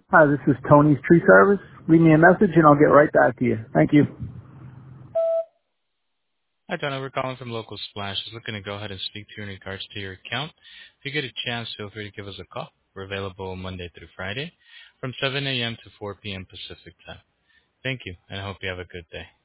Hi, this is Tony's Tree Service. Leave me a message and I'll get right back to you. Thank you. Hi, Donna. We're calling from Local Splash. Just looking to go ahead and speak to you in regards to your account. If you get a chance, feel free to give us a call. We're available Monday through Friday from 7 a.m. to 4 p.m. Pacific time. Thank you, and I hope you have a good day.